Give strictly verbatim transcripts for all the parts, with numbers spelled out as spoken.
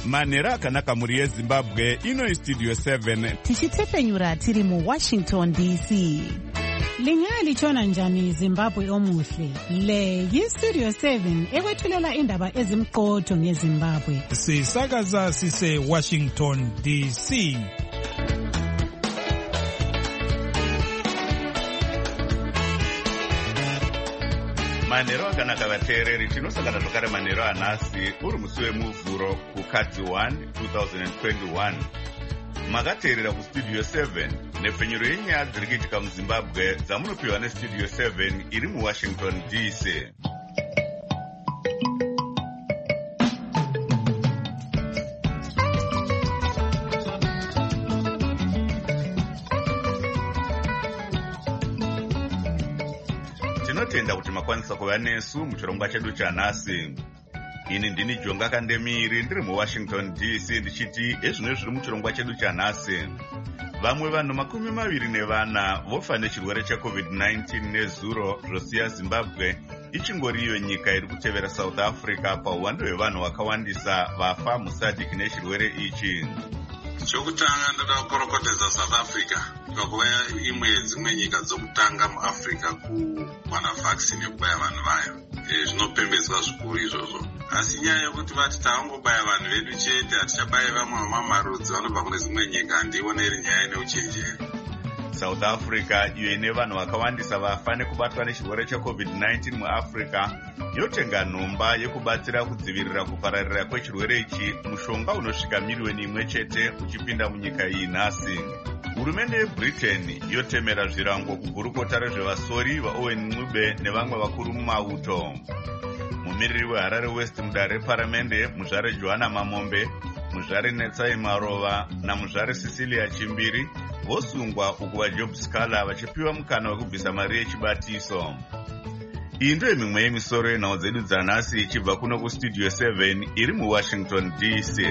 Manhero akanaka muri yeZimbabwe, ino iStudio seven. Tichitefenyura tiri mu Washington D C. Lingali chona njani Zimbabwe omuhle. Le yiStudio seven ekwethulela indaba ezimqotho ngeZimbabwe. Sisakaza sise Washington D C. Manhero akanaka vateereri, tinosangana zvakare manhero anhasi uri musi wemuvhuro kukadzi one twenty twenty-one. Makateerera kuStudio seven nepfenyuro yenyaya dziri kuitika muZimbabwe dzamunopiwa neStudio seven iri muWashington D C. Tinotenda kuti makwanisa kuva nesu muchirongwa chedu chanhasi. Ini ndini Jonga Kandemiri ndiri muWashington D C ndichiti ezvino zviri muchirongwa chedu chanhasi. Vamwe vanhu makumi maviri nevana vofa nechirwere checovid nineteen nezuro zvosiya Zimbabwe ichingori iyo nyika iri kutevera South Africa pauwandu hwevanhu vakawandisa vafa musadhiki nechirwere ichi. Chokutanga ndoda kukorokotedza South Africa kuva imwe dzimwe nyika dzokutanga muAfrica kuwana vaccine yekubaya vanhu vayo. Zvinopembedzwa zvikuru izvozvo. Asi nyaya yokuti vati tavangobaya vanhu vedu chete hatichabaye vamwe vamamarudzi vanobva kune dzimwe nyika handioneri nyaya ine uchenjeri. South Africa iyo ine vanhu vakawandisa vafa nekubatwa nechirwere checovid nineteen muAfrica yotenga nhomba yekubatsira kudzivirira kupararira kwechirwere ichi, mushonga unosvika miriyoni imwe chete uchipinda munyika iyi nhasi. Hurumende yeBritain yotemera zvirango kugurukota rezvevasori vaOwen Ncube nevamwe vakuru mumauto. Mumiriri weHarare West mudare reparamende muzvare Johanna Mamombe, muzvare Netsai Marova namuzvare Cecilia Chimbiri vosungwa uku vaJob Scala vachipiwa mukana wekubvisa mari yechibatiso. Iyi ndiyo mimwe yemisoro yenhau dzedu dzanhasi ichibva kuno kuStudio seven iri muWashington D C.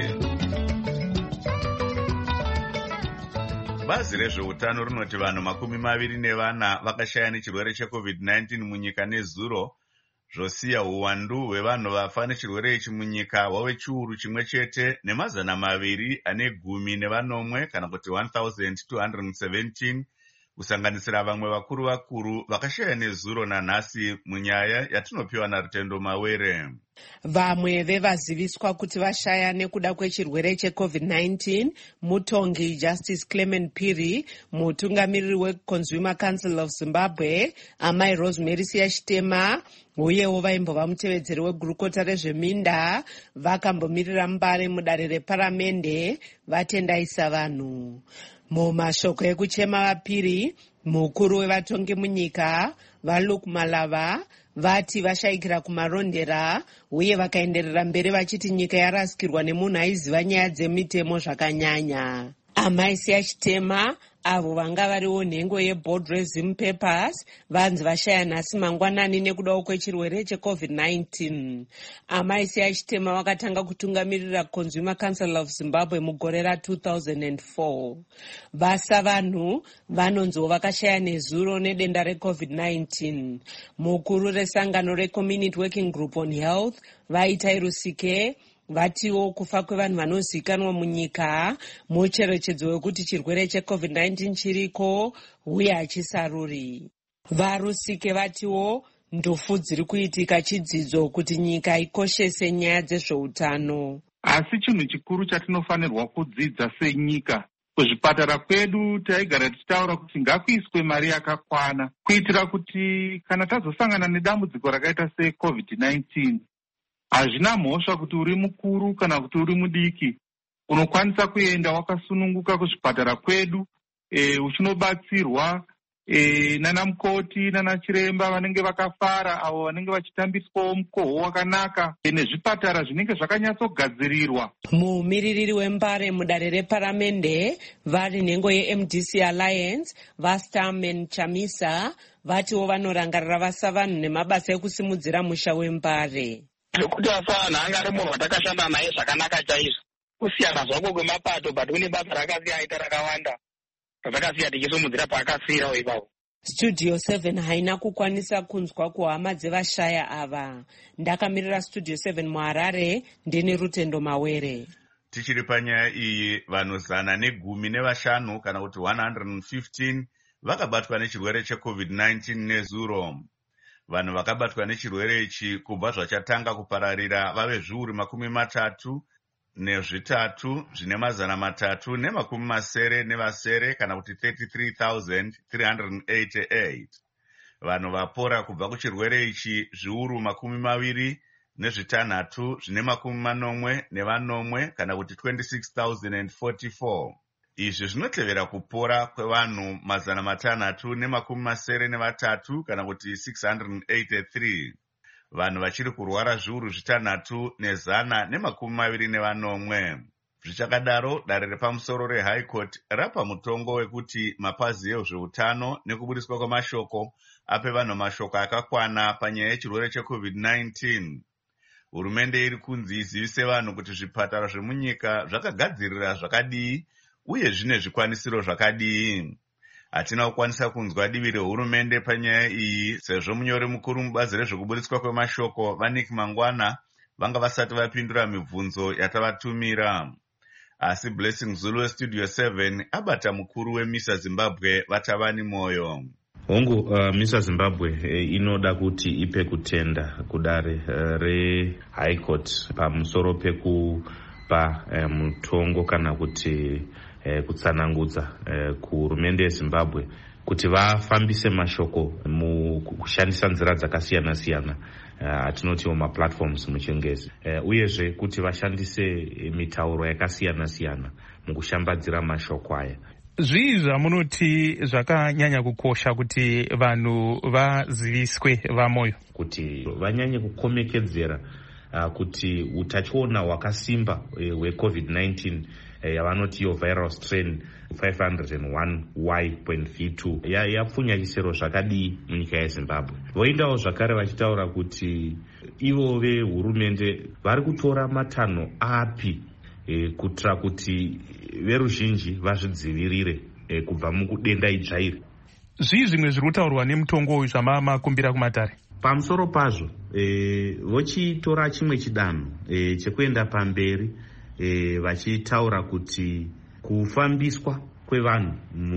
Bazi rezveutano rinoti vanhu makumi maviri nevana vakashaya nechirwere checovid nineteen munyika nezuro, zvosiya uwandu hwevanhu vafa nechirwere ichi munyika hwave chiuru chimwe chete nemazana maviri ane gumi nevanomwe kana kuti one thousand two hundred seventeen, kusanganisira vamwe vakuru vakuru vakashaya nezuro nanhasi munyaya yatinopiwa naRutendo Mawere. Vamwe vevaziviswa kuti vashaya nekuda kwechirwere checovid nineteen mutongi Justice Clement Phiri, mutungamiriri weConsumer Council of Zimbabwe, amai Rosemary Siyachitema, uyewo vaimbova mutevedzeri wegurukota rezveminda vakambomirira mbare mudare reparamende vatendaisa vanhu. Mumashoko ekuchema vaPhiri, mukuru wevatongi munyika vaLuke Malava vati vashayikira kumarondera uye vakaenderera mberi vachiti nyika yarasikirwa nemunhu aiziva nyaya dzemitemo zvakanyanya. Amai Siyachitema avo vanga variwo nhengo yeBoard Resume Papers vanzi vashaya nhasi mangwanani nekudawo kwechirwere checovid nineteen. Amai Siyachitema vakatanga kutungamirira Consumer Council of Zimbabwe mugore ra two thousand four. Vasa vanhu vanonziwo vakashaya nezuro nedenda recovid nineteen. Mukuru resangano reCommunity Working Group on Health Vaitai Rusike vatiwo kufa kwevanhu vanozikanwa munyika mucherechedzo wekuti chirwere checovid nineteen chiriko uye hachisaruri. VaRusike vatiwo ndofu dziri kuitika chidzidzo kuti nyika ikoshese nyaya dzezveutano. Asi chinhu chikuru chatinofanirwa kudzidza senyika, kuzvipatara kwedu taigara tichitaura kuti ngakuiswe mari yakakwana kuitira kuti kana tazosangana nedambudziko rakaita secovid nineteen hazvina mhosva kuti uri mukuru kana kuti uri mudiki, unokwanisa kuenda wakasununguka kuzvipatara kwedu e, uchinobatsirwa e, nana mukoti nana chiremba vanenge vakafara avo vanenge vachitambiswawo mukoho wakanaka e, nezvipatara zvinenge zvakanyatsogadzirirwa. Mumiririri wembare mudare reparamende vari nhengo yeM D C Alliance vaStarman Chamisa vatiwo vanorangarira vasa vanhu nemabasa ekusimudzira musha wembare. Zvekuti vasa vanhu anga ari munhu watakashanda naye zvakanaka chaizvo, kusiyana zvako kwemapato but une basa rakasiya aita rakawanda ratakasiya tichisimudzira paakasiyirawo ipapo. Studio seven haina kukwanisa kunzwa kuhama dzevashaya ava. Ndakamirira Studio seven muHarare ndini Rutendo Mawere. Tichiri panyaya iyi, vanhu zana negumi nevashanu kana kuti one hundred fifteen vakabatwa nechirwere checovid nineteen nezuro. Vanhu vakabatwa nechirwere ichi kubva zvachatanga kupararira vave zviuru makumi matatu nezvitatu zvine mazana matatu nemakumi masere nevasere kana kuti thirty-three thousand three hundred eighty-eight. Vanhu vapora kubva kuchirwere ichi zviuru makumi maviri nezvitanhatu zvine makumi manomwe nevanomwe kana kuti twenty-six thousand forty-four. Izvi zvinotevera kupora kwevanhu mazana matanhatu nemakumi masere nevatatu kana kuti six hundred eighty-three. Vanhu vachiri kurwara zviuru zvitanhatu nezana nemakumi maviri nevanomwe. Zvichakadaro, dare repamusoro reHigh Court rapa mutongo wekuti mapazi ezveutano nekubudiswa kwamashoko ape vanhu mashoko akakwana panyaya yechirwere checovid nineteen. Hurumende iri kunzi izivise vanhu kuti zvipatara zvemunyika zvakagadzirira zvakadii uye zvine zvikwanisiro zvakadii. Hatina kukwanisa kunzwa divi rehurumende panyaya iyi sezvo munyori mukuru mubazi rezvekubudiswa kwemashoko vaNick Mangwana vanga vasati vapindura mibvunzo yatavatumira. Asi Blessing Zulu weStudio seven abata mukuru weMISA Zimbabwe Vatavani Moyo. Hongu, uh, MISA Zimbabwe eh, inoda kuti ipe kutenda kudare uh, reHigh Court pamusoro pekupa eh, mutongo kana kuti eh, kutsanangudza eh, kuhurumende yeZimbabwe kuti vafambise mashoko mukushandisa nzira dzakasiyana siyana atinoti uh, maplatforms muchingezi uh, uyezve kuti vashandise mitauro yakasiyana siyana mukushambadzira mashoko aya. Zvii zvamunoti zvakanyanya kukosha kuti vanhu vaziviswe vamoyo? Kuti vanyanye kukomekedzera uh, kuti utachiona hwakasimba hwecovid nineteen yavanoti yo viral strain five hundred one Y V two yapfunya chisero zvakadii munyika yeZimbabwe. Voendawo zvakare vachitaura kuti ivo vehurumende vari kutora matanho api e, kuitira kuti veruzhinji vazvidzivirire e, kubva mukudenda idzvairi. Zvii zvimwe zviri kutaurwa nemutongo uyu zvamakumbira kumatare? Pamusoro pazvo e, vochitora chimwe chidanho e, chekuenda pamberi e, vachitaura kuti kufambiswa kwevanhu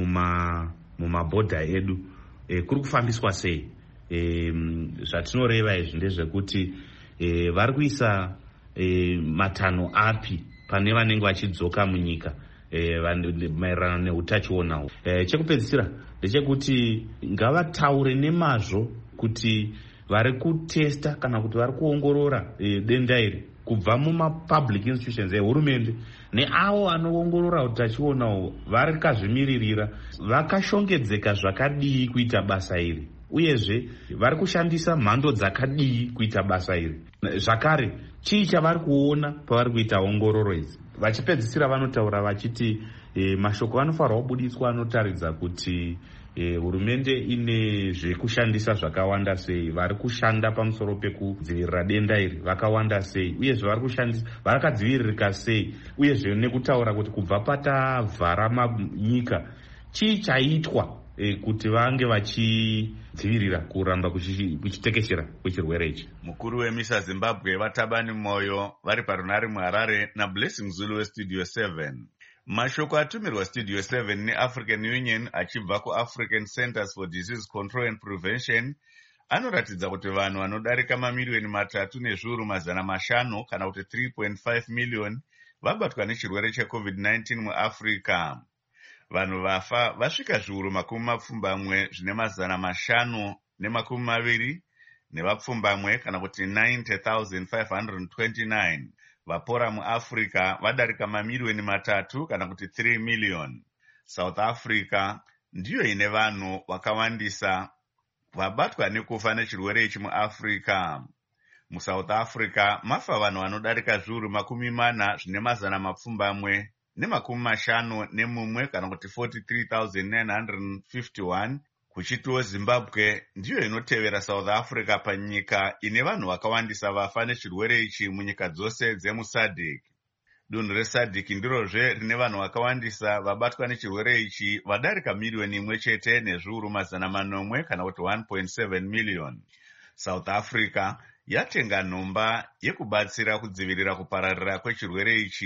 muma mumabhodha edu e, kuri kufambiswa sei. E, zvatinoreva izvi ndezvekuti e, vari kuisa e, matanho api pane vanenge vachidzoka munyika e, maererano neutachiona. E, chekupedzisira ndechekuti ngavataure nemazvo kuti vari kutesta kana kuti vari kuongorora e, denda iri kubva mumapublic institutions ehurumende neavo anoongorora utachiona vari kazvimiririra vakashongedzeka zvakadii kuita basa iri, uyezve vari kushandisa mhando dzakadii kuita basa iri. Zvakare, chii chavari kuona pavari kuita ongororo idzi. Vachipedzisira vanotaura vachiti e, mashoko vanofanirwa kubudiswa anotaridza kuti e, hurumende ine zvekushandisa zvakawanda sei, vari kushanda pamusoro pekudzivirira denda iri vakawanda sei, uyezve vari kushandisa varakadziviririka sei, uyezve nekutaura kuti kubva patavhara manyika chii chaitwa e, kuti vange vachidzivirira kuramba kuchitekeshera kwechirwere ichi. Mukuru weMISA Zimbabwe Vatavani Moyo vari parunare muHarare naBlessing Zulu weStudio seven. Mashoko atumirwa Studio seven neAfrican Union achibva kuAfrican Centers for Disease Control and Prevention anoratidza kuti vanhu vanodarika mamiliyoni matatu nezviuru mazana mashanu kana kuti three point five million vabatwa nechirwere checovid nineteen muAfrica. Vanhu vafa vasvika zviuru makumi mapfumbamwe zvine mazana mashanu nemakumi maviri nevapfumbamwe kana kuti ninety thousand five hundred twenty-nine. Vapora muAfrica vadarika mamiliyoni matatu kana kuti three million. South Africa ndiyo ine vanhu vakawandisa vabatwa nekufa nechirwere ichi muAfrica. MuSouth Africa mafa vanhu vanodarika zviuru makumi mana zvine mazana mapfumbamwe nemakumi mashanu nemumwe kana kuti forty-three thousand nine hundred fifty-one. Kuchitiwo Zimbabwe ndiyo inotevera South Africa panyika ine vanhu vakawandisa vafa nechirwere ichi munyika dzose dzemuSADC. Dunhu reSADC ndirozve rine vanhu vakawandisa vabatwa nechirwere ichi vadarika miliyoni imwe chete nezviuru mazana manomwe kana kuti one point seven million. South Africa yatenga nhomba yekubatsira kudzivirira kupararira kwechirwere ichi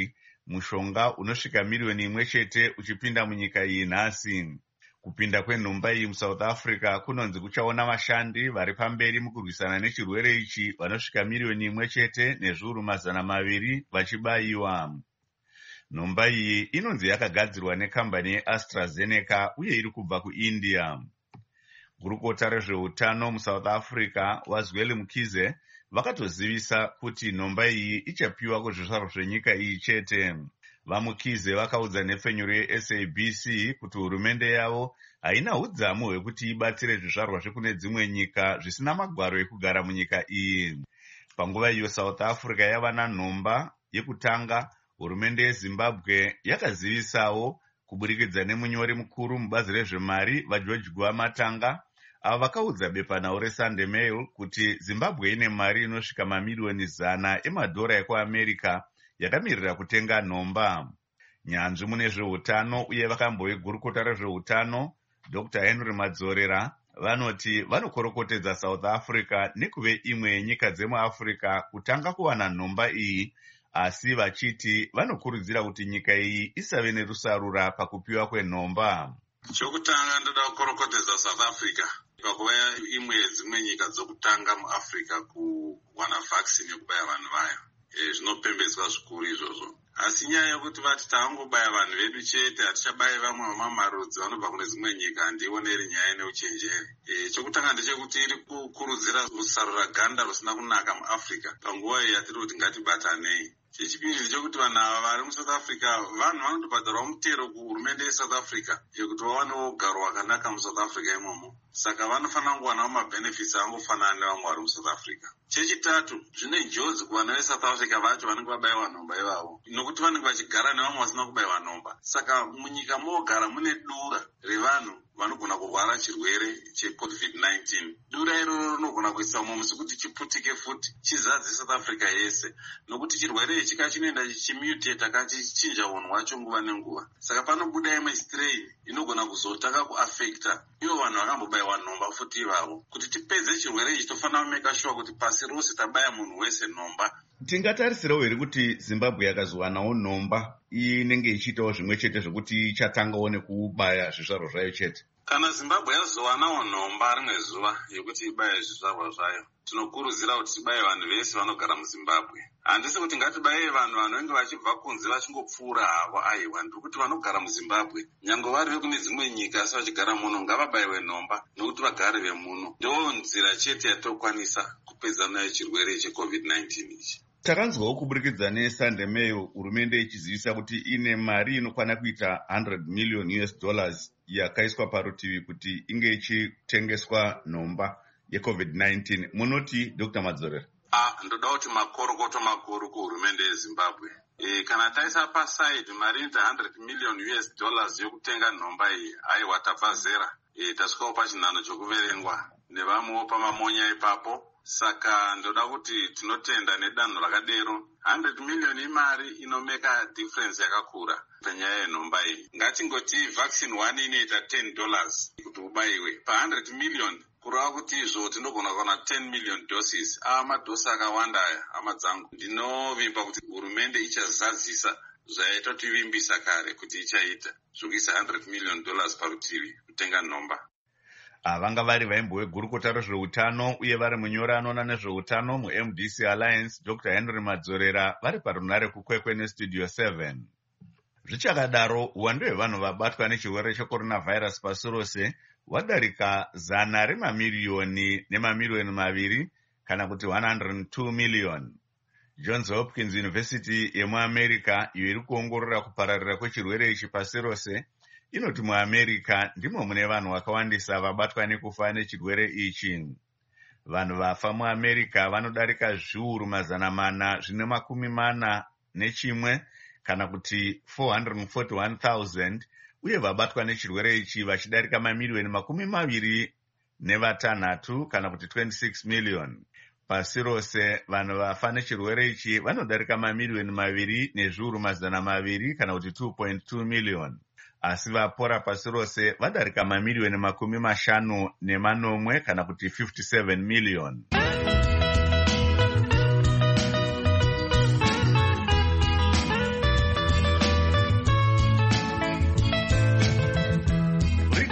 mushonga unosvika miriyoni imwe chete uchipinda munyika iyi nhasi. Kupinda kwenhomba iyi muSouth Africa kunonzi kuchaona vashandi vari pamberi mukurwisana nechirwere ichi vanosvika miriyoni imwe chete nezviuru mazana maviri vachibayiwa. Nhomba iyi inonzi yakagadzirwa nekambani yeAstraZeneca uye iri kubva kuIndia. Gurukota rezveutano muSouth Africa Wazweli Mkhize vakatozivisa kuti nhomba iyi ichapiwa kuzvizvarwa zvenyika iyi chete. VaMkhize vakaudza nhepfenyuro yeS A B C kuti hurumende yavo haina udzamu hwekuti ibatsire zvizvarwa zvekune dzimwe nyika zvisina magwaro ekugara munyika iyi. Panguva iyo South Africa yava nanhomba yekutanga, hurumende yeZimbabwe yakazivisawo kuburikidza nemunyori mukuru mubazi rezvemari vaGeorge Gwamatanga ava vakaudza bepanhau reSunday Mail kuti Zimbabwe ine mari inosvika mamiriyoni zana emadhora ekuAmerica yakamirira kutenga nhomba. Nyanzvi mune zveutano uye vakambowe gurukota rezveutano Doctor Henry Madzorera vanoti vanokorokotedza South Africa nekuve imwe yenyika dzemuAfrica kutanga kuwana nhomba iyi, asi vachiti vanokurudzira kuti nyika iyi isave nerusarura pakupiwa kwenhomba. Chokutanga ndoda kukorokotedza South Africa pakuva imwe yedzimwe nyika dzokutanga muAfrica kuwana vaccine yekubaya vanhu vayo. E, zvinopembedzwa zvikuru izvozvo. Asi nyaya yekuti vati tangobaya vanhu vedu chete, hatichabayi vamwe vamamarudzi vanobva kune dzimwe nyika, handioneri nyaya neuchenjeri. E, chokutanga ndechekuti iri kukurudzira kusarura ganda rusina kunaka muAfrica panguva iyi yatiri kuti ngatibatanei. Chechipiri ndechekuti vanhu ava vari muSouth Africa vanhu vanotobhadharwa mutero kuhurumende yeSouth Africa yekuti vawanewo ugaro hwakanaka muSouth Africa imomo. Saka vanofanira kuwanawo mabenefits angofanana nevamwe vari muSouth Africa. Chechitatu, zvine njodzi kuvana veSouth Africa vacho vanenge vabayiwa nhomba ivavo, nokuti vanenge vachigara nevamwe vasina kubayiwa nhomba. Saka munyika mogara mune dura revanhu vanogona kurwara chirwere cheCovid nineteen. Dura iroro rinogona kuisa umwe musi kuti chiputike futi chizadze South Africa yese, nokuti chirwere ichi chinoenda chichimutata kachichinja unhu hwacho nguva nenguva. Saka panobuda imwe strain inogona kuzotaka kuaffecta ivo vanhu vakambobayiwa nhomba futi ivavo. Kuti tipedze chirwere ichi tofanira kumeka sure kuti pasi rose tabaya munhu wese nhomba. Tingatarisirewo here kuti Zimbabwe yakazowanawo nhomba inenge ichiitawo zvimwe chete zvokuti ichatangawo nekubaya zvizvarwa zvayo chete? Kana Zimbabwe yazowanawo nhomba rimwe zuva yekuti ibaye zvizvarwa zvayo, tinokurudzira kuti tibaye vanhu vese vanogara muZimbabwe. Handisi kuti ngatibaye vanhu vanenge vachibva kunze vachingopfuura havo, aiwa, ndikuti vanogara muZimbabwe nyange vari vekune dzimwe nyika asi vachigara muno ngavabayiwe nhomba nokuti vagari vemuno. Ndo nzira chete yatokwanisa kupedza nayo chirwere cheCovid nineteen ichi. Takanzwawo kuburikidza neSunday Mail hurumende ichizivisa kuti ine mari inokwana kuita one hundred million U S dollars yakaiswa parutivi kuti inge ichitengeswa nhomba yeCovid nineteen. Munoti Doctor Madzorera? Ah, ndoda kuti makorokoto makuru kuhurumende yeZimbabwe. E, kana taisa paside mari ita one hundred million U S dollars yokutenga nhomba iyi, aiwa tabva zera. E, tasvikawo pachinhano chokuverengwa nevamwewo pamamonya ipapo. Saka ndoda kuti tinotenda nedanho rakadero. one hundred million imari inomeka difference yakakura panyaya yenhomba iyi. Ngatingoti vaccine one inoita ten dollars kuti ubayiwe. Pa one hundred million kurava kuti izvo tinogona kuwana ten million doses. Ava madosi akawanda aya, hama dzangu. Ndinovimba kuti hurumende ichazadzisa zvaita tivimbisa kare kuti ichaita zvokuisa one hundred million dollars parutivi kutenga nhomba. Vanga vari vaimbowe gurukota rezveutano uye vari munyori anoona nezveutano muM D C Alliance Doctor Henry Madzorera vari parunare kukwekwe nestudio seven. Zvichakadaro, uwandu hwevanhu vabatwa nechirwere checoronavirus pasi rose hwadarika zana remamiriyoni nemamiriyoni maviri kana kuti one hundred two million. Johns Hopkins University yemuAmerica iyo iri kuongorora kupararira kwechirwere ichi pasi rose inoti muAmerica ndimo mune vanhu vakawandisa vabatwa nekufa nechirwere ichi. Vanhu vafa muAmerica vanodarika zviuru mazana mana zvine makumi mana nechimwe kana kuti four hundred forty-one thousand, uye vabatwa nechirwere ichi vachidarika mamiriyoni makumi maviri nevatanhatu kana kuti twenty-six million. Pasi rose vanhu vafa nechirwere ichi vanodarika mamiriyoni maviri nezviuru mazana maviri kana kuti two point two million. Asi vapora pasi rose vadarika mamiriyoni makumi mashanu nemanomwe kana kuti fifty-seven million.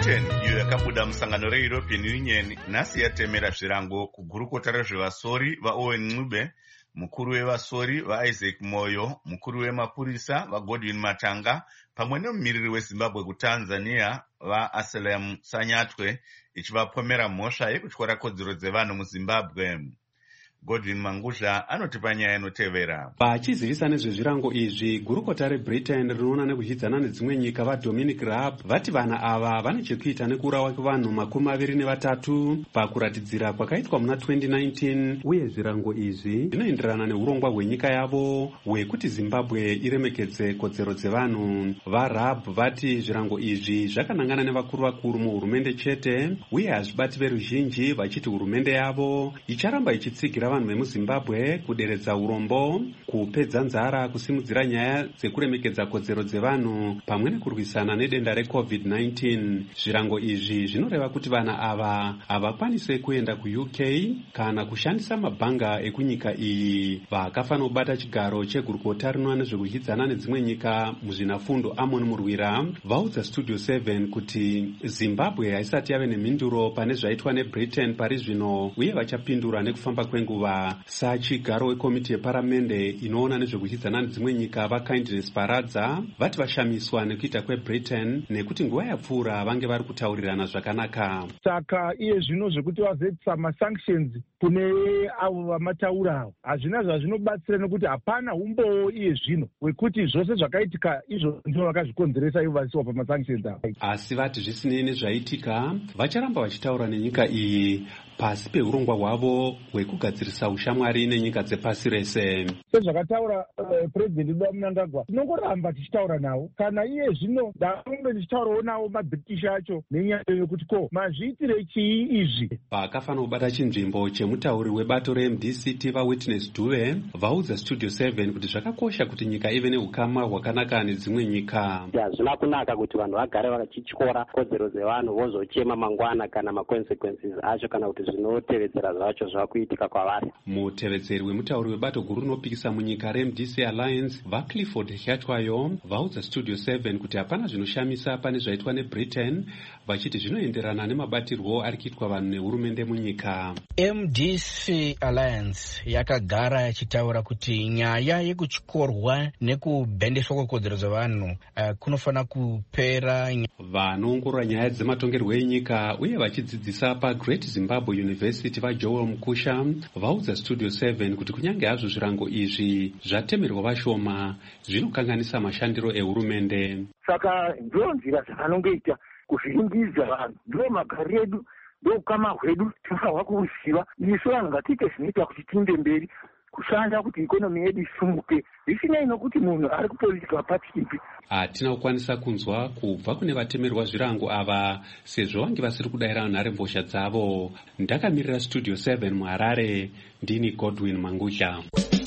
Britain iyo yakabuda musangano reEuropean Union nhasi yatemera zvirango kugurukota rezvevasori vaOwen Ncube, mukuru wevasori vaIsaac Moyo, mukuru wemapurisa vaGodwin Matanga pamwe nemumiriri weZimbabwe kuTanzania vaAsalam Sanyatwe, ichivapomera mhosva yekutyora kodzero dzevanhu muZimbabwe. Godwin Mangudla anotipa nyaya inotevera. Vachizivisa nezvezvirango izvi, gurukota reBritain rinoona nekuzvidzana nedzimwe nyika vaDominic Raab vati vana ava vane chekuita nekurawa kwevanhu makumi maviri nevatatu pakuratidzira kwakaitwa muna twenty nineteen, uye zvirango izvi zvinoenderana neurongwa hwenyika yavo hwekuti Zimbabwe iremekedze kodzero dzevanhu. VaRaab vati zvirango izvi zvakanangana nevakuru vakuru muhurumende chete, uye hazvibati veruzhinji, vachiti hurumende yavo icharamba ichitsigira vanhu vemuZimbabwe kuderedza urombo, kupedza nzara, kusimudzira nyaya dzekuremekedza kodzero dzevanhu pamwe nekurwisana nedenda reCovid nineteen. Zvirango izvi zvinoreva kuti vana ava havakwanise kuenda kuU K kana kushandisa mabhanga ekunyika iyi. Vakafanira kubata chigaro chegurukota rinoona nezvekudyidzana nedzimwe nyika muzvinafundo Amon Murwira vaudza Studio seven kuti Zimbabwe haisati yave nemhinduro pane zvaitwa neBritain pari zvino, uye vachapindura nekufamba kwenguva. Sachigaro wekomiti yeparamende inoona nezvekudyidzana nedzimwe nyika vaKindness Paradza vati vashamiswa nekuita kweBritain nekuti nguva yapfuura vange vari kutaurirana zvakanaka. Saka iye zvino zvekuti vazoitisa masanctions kune avo vamataura hazvina zvazvinobatsira, nekuti hapana umbowo iye zvino wekuti zvose zvakaitika izvo ndizvo vakazvikonzeresa ivo vasiwa pamasanctions avo. Asi vati zvisinei nezvaitika, vacharamba vachitaura nenyika iyi pasi peurongwa hwavo hwekugadzirisa ushamwari nenyika dzepasi rese. Sezvakataura uh, President Dwa Mnangagwa, tinongoramba tichitaura navo. Kana iye zvino ndaunge tichitaurawo navo maBritish acho nenyaya yekuti ko mazviitire chii izvi. Vakafanira kubata chinzvimbo chemutauri webato reM D C T vaWitness Dube vaudza Studio seven kuti zvakakosha kuti nyika ive neukama hwakanaka nedzimwe nyika. Hazvina kunaka kuti vanhu vagare vachityora kodzero dzevanhu vozochema mangwana kana maconsequences acho kana kuti zvinotevedzera zvacho zvakuitika kwavari. Mutevedzeri wemutauri webato guru rinopikisa munyika reM D C Alliance vaClifford Hlatwayo vaudza Studio seven kuti hapana zvinoshamisa pane zvaitwa neBritain, vachiti zvinoenderana nemabatirwo ari kuitwa vanhu nehurumende munyika. M D C Alliance yakagara yachitaura kuti nyaya yekutyorwa nekubhendeswa kwekodzero dzevanhu uh, kunofanira kupera. Vanoongorora nyaya dzematongerwo enyika uye vachidzidzisa paGreat Zimbabwe University vaJoel Mukusha vaudza Studio seven kuti kunyange hazvo zvirango izvi zvatemerwa vashoma, zvinokanganisa mashandiro ehurumende. Saka ndiyo nzira dzavanongoita kuzviringidza vanhu, ndiyo magari edu, ndiyo ukama hwedu tinofanirwa kuziva. Isu vanhu ngatiite zvinoita kuti tiende mberi kushanda kuti ikonomi yedu isumuke, zvisinei nokuti munhu ari kutoitika pachipi. Hatina kukwanisa kunzwa kubva kune vatemerwa zvirango ava sezvo vange vasiri kudayira nharembozha dzavo. Ndakamirira Studio seven muHarare, ndini Godwin Mangudla.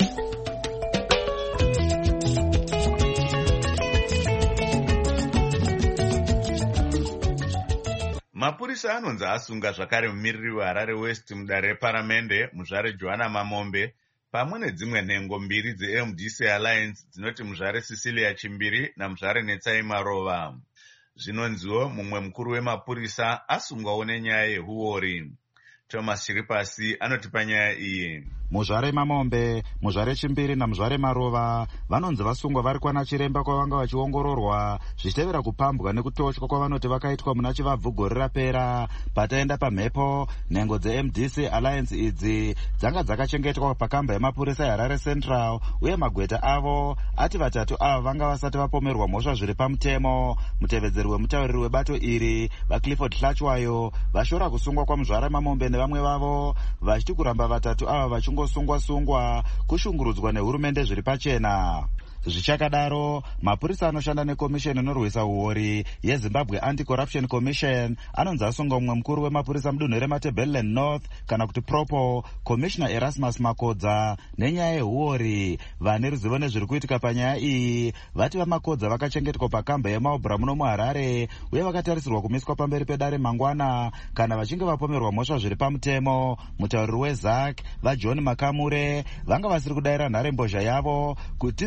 Mapurisa anonzi asunga zvakare mumiriri weHarare West mudare reparamende muzvare Johanna Mamombe pamwe nedzimwe nhengo mbiri dzeM D C Alliance dzinoti muzvare Cecilia Chimbiri namuzvare Netsai Marova. Zvinonziwo mumwe mukuru wemapurisa asungwawo nenyaya yehuori. Thomas Chiripasi anotipa nyaya iyi. Muzvare Mamombe, muzvare Chimbiri namuzvare Marova vanonzi vasungwa vari kwana chiremba kwavanga vachiongororwa zvichitevera kupambwa nekutotywa kwavanoti vakaitwa muna chivabvu gore rapera. Pataenda pamhepo, nhengo dzeM D C Alliance idzi dzanga dzakachengetwa pakamba yemapurisa yaHarare Central, uye magweta avo ati vatatu ava vanga vasati vapomerwa mhosva zviri pamutemo. Mutevedzeri wemutauriri webato iri vaClifford Hlatwayo vashora kusungwa kwamuzvare Mamombe nevamwe vavo, vachiti kuramba vatatu ava vachingosungwa-sungwa kushungurudzwa nehurumende zviri pachena. Zvichakadaro, mapurisa anoshanda nekomisheni inorwisa uori yeZimbabwe Anti-Corruption Commission anonzi asunga mumwe mukuru wemapurisa mudunhu reMatabeleland North kana kuti Propo, Commissioner Erasmus Makodza nenyaya yehuori. Vane ruzivo nezviri kuitika panyaya iyi vati vaMakodza vakachengetwa pakamba yeMaobra muno muHarare uye vakatarisirwa kumiswa pamberi pedare mangwana kana vachinge vapomerwa mhosva zviri pamutemo. Mutauriri weZac vaJohn Makamure vanga vasiri kudayira nharembozha yavo kuti tinzwe divi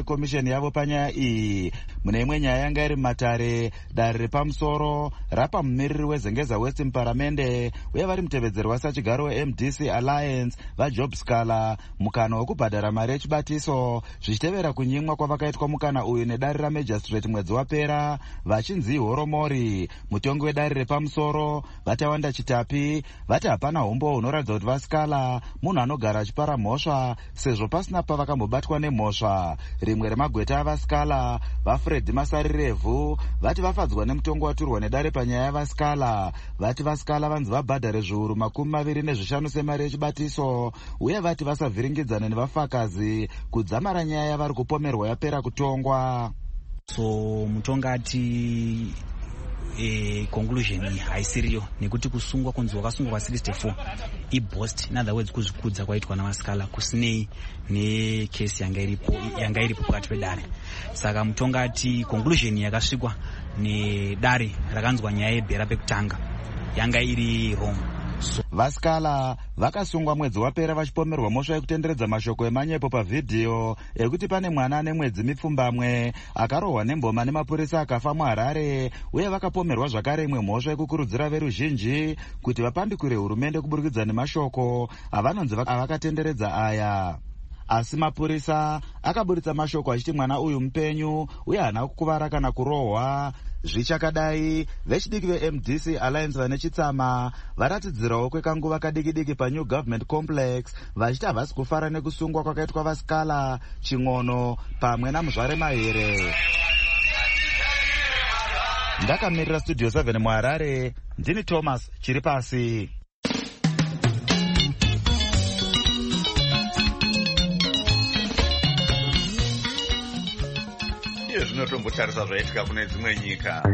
rekomisheni yavo panyaya iyi. Mune imwe nyaya yanga iri mumatare, dare repamusoro rapa mumiriri wezengeza west muparamende uye vari mutevedzeri wasachigaro weM D C Alliance vajob Scala mukana wekubhadhara mari yechibatiso zvichitevera kunyimwa kwavakaitwa mukana uyu nedare ramagistrate mwedzi wapera vachinzi horomori. Mutongi wedare repamusoro vatawanda Chitapi vati hapana umbo hunoratidza kuti vaScala munhu anogara achipara mhosva sezvo pasina pavakambobatwa nemhosva. Rimwe remagweta avaScala vaFred Masarirevhu vati vafadzwa nemutongo waturwa nedare panyaya yavaScala. Vati vaScala vanzi vabhadhare zviuru makumi maviri nezvishanu semari yechibatiso uye vati vasavhiringidzana nevafakazi kudzamara nyaya yavari kupomerwa yapera kutongwa. So mutongati E, conclusion haisiriyo nekuti kusungwa kunzi wakasungwa kwa sixty-four ibost, in other words kuzvikudza kwaitwa navaScala kusinei nekesi yanga iripo yanga iripo pakati pedare. Saka mutongati conclusion yakasvikwa nedare rakanzwa nyaya yebhera pekutanga yanga iri wrong. So, vaScala vakasungwa mwedzi wapera vachipomerwa mhosva yekutenderedza mashoko emanyepo pavhidhiyo ekuti pane mwana ane mwedzi mipfumbamwe akarohwa nemboma nemapurisa akafa muHarare, uye vakapomerwa zvakare imwe mhosva yekukurudzira veruzhinji kuti vapandukire hurumende kuburikidza nemashoko avanonzi avakatenderedza aya. Asi mapurisa akaburitsa mashoko achiti mwana uyu mupenyu uye haana kukuvara kana kurohwa. Zvichakadai, vechidiki veM D C Alliance vane chitsama varatidzirawo kwekanguva kadiki-diki paNew Government Complex vachiti havasi kufara nekusungwa kwakaitwa vaScala, Ching'ono pamwe naMuzvare Mahere. Ndakamirira Studio seven muHarare, ndini Thomas Chiripasi. Iyo zvinotombotarisa zvaitika kune dzimwe nyika.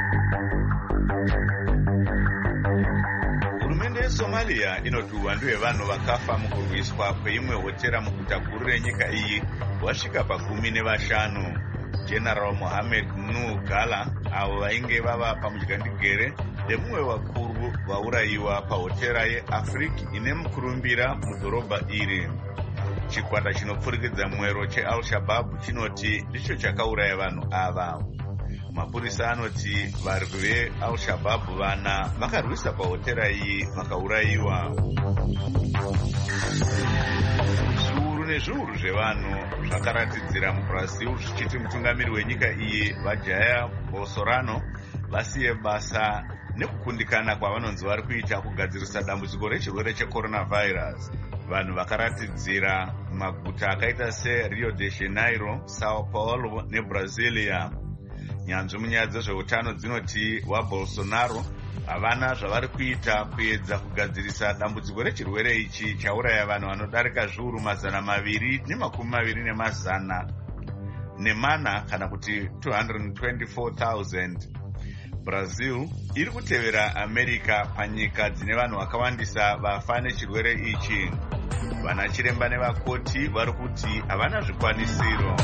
Hurumende yeSomalia inoti uwandu hwevanhu vakafa mukurwiswa kweimwe hotera muguta guru renyika iyi wasvika pagumi nevashanu. General Mohammed Nuh Gala avo vainge vava pamudyandigere nemumwe vakuru vaurayiwa pahotera yeAfrique ine mukurumbira mudhorobha iri. Chikwata chinopfurikidza mwero cheAl-Shabaab chinoti ndicho chakauraya vanhu ava. Mapurisa anoti varwi veAl-Shabaab vana vakarwisa pahotera iyi vakaurayiwa. Zviuru nezviuru zvevanhu zvakaratidzira muBrazil zvichiti mutungamiri wenyika iyi vaJair Bolsonaro vasiye basa nekukundikana kwavanonzi vari kuita kugadzirisa dambudziko rechirwere checoronavirus. Vanhu vakaratidzira maguta akaita seRio de Janeiro, Sao Paulo neBrasilia. Nyanzvi munyaya dzezveutano dzinoti waBolsonaro havana zvavari kuita kuedza kugadzirisa dambudziko rechirwere ichi chauraya vanhu vanodarika zviuru mazana maviri nemakumi maviri nemazana nemana kana kuti two hundred twenty-four thousand. Brazil iri kutevera America panyika dzine vanhu vakawandisa vafa nechirwere ichi. Vana chiremba nevakoti vari kuti havana zvikwanisiro.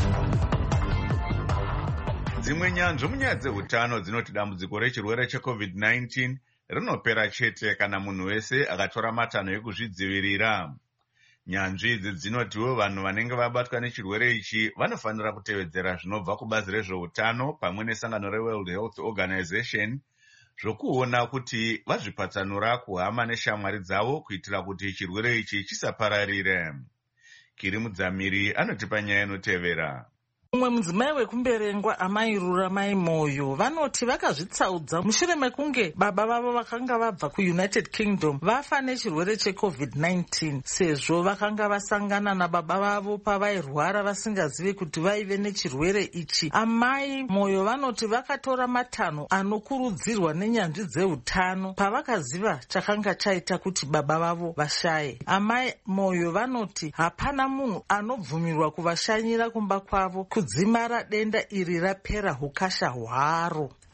Dzimwe nyanzvi munyaya dzeutano dzinoti dambudziko rechirwere cheCovid nineteen rinopera chete kana munhu wese akatora matanho ekuzvidzivirira. Nyanzvi idzi dzinotiwo vanhu vanenge vabatwa nechirwere ichi vanofanira kutevedzera zvinobva kubazi rezveutano pamwe nesangano reWorld Health Organization zvokuona kuti vazvipatsanura kuhama neshamwari dzavo kuitira kuti chirwere ichi chisapararire. Kiri Mudzamiri anotipa nyaya inotevera. Umwe mudzimai wekumberengwa amai Ruramai Moyo vanoti vakazvitsaudza mushure mekunge baba vavo vakanga vabva kuUnited Kingdom vafa nechirwere cheCovid nineteen sezvo vakanga vasangana nababa vavo pavairwara vasingazivi kuti vaive nechirwere ichi. Amai Moyo vanoti vakatora matanho anokurudzirwa nenyanzvi dzeutano pavakaziva chakanga chaita kuti baba vavo vashaye. Amai Moyo vanoti hapana munhu anobvumirwa kuvashanyira kumba kwavo kudzimara denda iri rapera hukasha hwaro.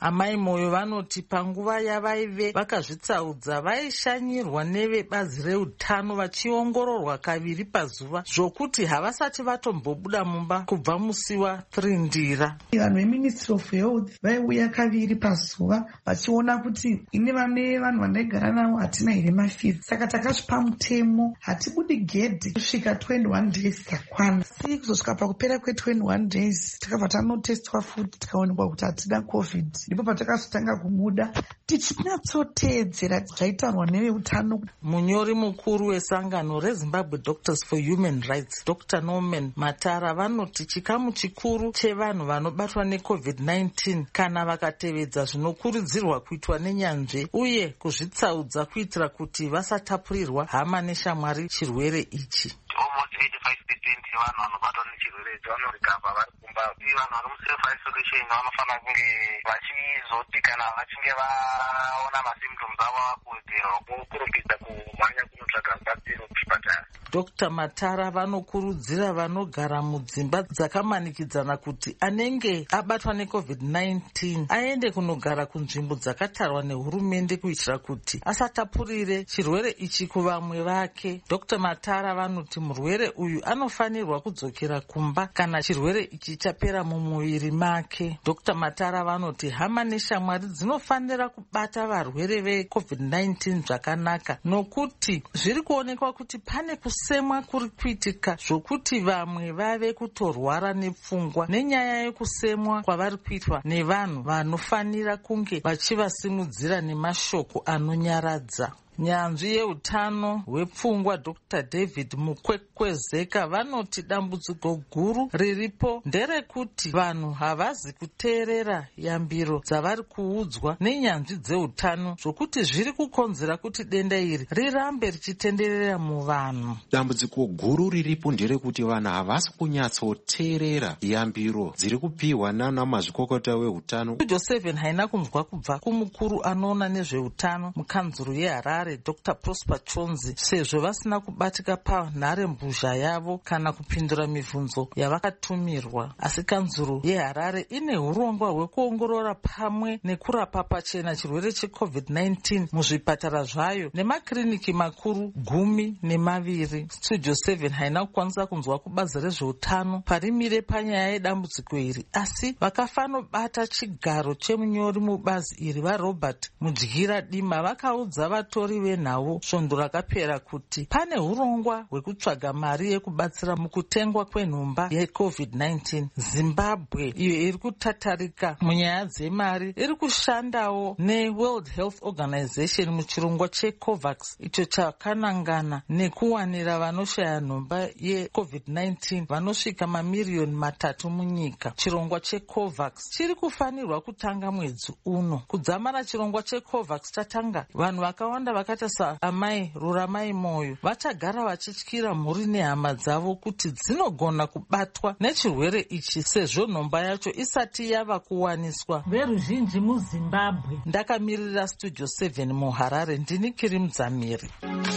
Amai Moyo vanoti panguva yavaive vakazvitsaudza vaishanyirwa nevebazi reutano vachiongororwa kaviri pazuva zvokuti havasati vatombobuda mumba kubva musi waTrindira. Vanhu veMinistry of Health vaiuya kaviri pazuva vachiona kuti ine vane vanhu vandaigara navo hatina here mafiri. Saka takasvipa mutemo hatibudi gedhi kusvika twenty-one days dzakwana. Si kuzosvika pakupera kwe-twenty-one days takabva tanotestwa futi tikaonekwa kuti hatina covid. Ndipo patakazotanga kumuda tichinatsoteedzera zvaitaurwa neveutano. Munyori mukuru wesangano reZimbabwe Doctors for Human Rights Doctor Norman Matara vanoti chikamu chikuru chevanhu vanobatwa necovid nineteen kana vakatevedza zvinokurudzirwa kuitwa nenyanzvi uye kuzvitsaudza kuitira kuti vasatapurirwa hama neshamwari chirwere ichi. Almost eighty-five percent yevanhu vanobatwa nechirwere ichi vanorikavha vari kumba. Vanhu vari muself isolation vanofanira kunge vachizoti kana vachinge vaona masymptoms avo vakuwedzerwa kukurumidza kumhanya kunotsvaga rubatsiro kuchipatara. Doctor Matara vanokurudzira vanogara mudzimba dzakamanikidzana kuti anenge abatwa necovid nineteen aende kunogara kunzvimbo dzakatarwa nehurumende kuitira kuti asatapurire chirwere ichi kuvamwe vake. Doctor Matara vanoti murwere uyu anofanirwa kudzokera kumba kana chirwere ichi chapera mumuviri make. Doctor Matara vanoti hama neshamwari dzinofanira kubata varwere vecovid nineteen zvakanaka nokuti zviri kuonekwa kuti pane kusemwa kuri kuitika zvokuti vamwe vave kutorwara nepfungwa nenyaya yekusemwa kwavari kuitwa nevanhu vanofanira kunge vachivasimudzira nemashoko anonyaradza. Nyanzvi yeutano hwepfungwa Doctor David Mukwekwezeka vanoti dambudziko guru riripo nderekuti vanhu havazi kuteerera yambiro dzavari kuudzwa nenyanzvi dzeutano zvokuti zviri kukonzera kuti denda iri rirambe richitenderera muvanhu. Dambudziko guru riripo nderekuti vanhu havasi kunyatsoteerera yambiro dziri kupiwa nana mazvikokota veutano. Studio seven haina kunzwa kubva kumukuru anoona nezveutano mukanzuro yeHarare Doctor Prosper Chonzi sezvo vasina kubatika panhare mbuzha yavo kana kupindura mibvunzo yavakatumirwa. Asi kanzuro yeHarare ine urongwa hwekuongorora pamwe nekurapa pachena chirwere checovid nineteen muzvipatara zvayo nemakiriniki makuru gumi nemaviri. Studio seven haina kukwanisa kunzwa kubazi rezveutano parimire panyaya yedambudziko iri asi vakafanobata chigaro chemunyori mubazi iri vaRobert Mudyira Dima vakaudza vatori venhau svondo rakapera kuti pane urongwa hwekutsvaga mari yekubatsira mukutengwa kwenhumba yecovid nineteen. Zimbabwe iyo iri kutatarika munyaya dzemari iri kushandawo neWorld Health Organization muchirongwa cheCOVAX icho chakanangana nekuwanira vanoshaya nhomba yecovid nineteen vanosvika mamiriyoni matatu munyika. Chirongwa cheCOVAX chiri kufanirwa kutanga mwedzi uno. Kudzamara chirongwa cheCOVAX chatanga vanhu vakawanda vakata saamai Ruramai Moyo vachagara vachityira mhuri nehama dzavo kuti dzinogona kubatwa nechirwere ichi sezvo nhomba yacho isati yava kuwaniswa veruzhinji muZimbabwe. Ndakamirira Studio seven muHarare ndini Kiri Mudzamiri.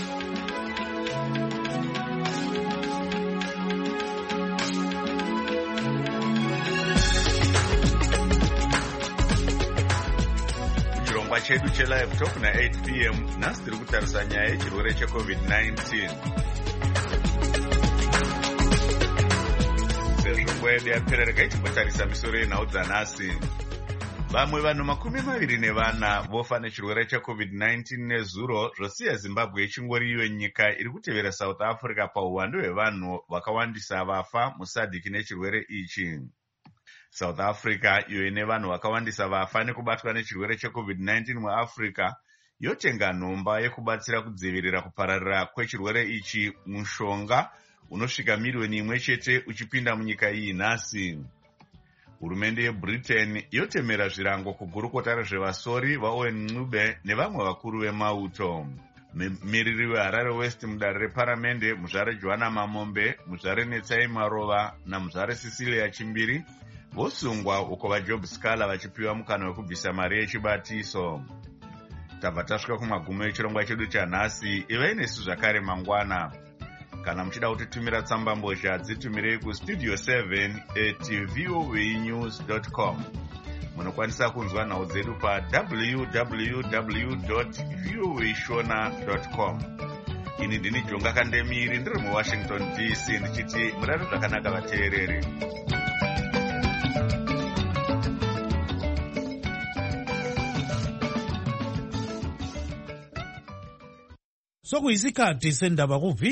chedu chelive talk na eight p m nhasi tiri kutarisa nyaya yechirwere checovid nineteen. Sezvo nguva yedu yaperereka ichimbotarisa misoro yenhau dzanhasi. Vamwe vanhu makumi maviri nevana vofa nechirwere checovid nineteen nezuro zvosiya Zimbabwe ichingori iyo nyika iri kutevera South Africa pauwandu hwevanhu vakawandisa vafa musadhiki nechirwere ichi. South Africa iyo ine vanhu vakawandisa vafa nekubatwa nechirwere checovid nineteen muAfrica yotenga nhomba yekubatsira kudzivirira kupararira kwechirwere ichi mushonga unosvika miriyoni imwe chete uchipinda munyika iyi nhasi. Hurumende yeBritain yotemera zvirango kugurukota rezvevasori vaOwen Ncube nevamwe vakuru vemauto. Mumiriri weHarare West mudare reparamende muzvare Joanna Mamombe, muzvare Netsai Marova namuzvare Cecilia Chimbiri vosungwa uko vaJob Scala vachipiwa mukana wekubvisa mari yechibatiso. Tabva tasvika kumagumo echirongwa chedu chanhasi. Ivai nesu zvakare mangwana. Kana muchida kutitumira tsamba mbozha dzitumirei kustudio seven at voanews dot com. munokwanisa kunzwa nhau dzedu pa w w w voa shona com. Ini ndini Jonga Kandemiri ndiri muWashington D C ndichiti murare zvakanaka vateereri. Sokuyisikhathi sendaba ku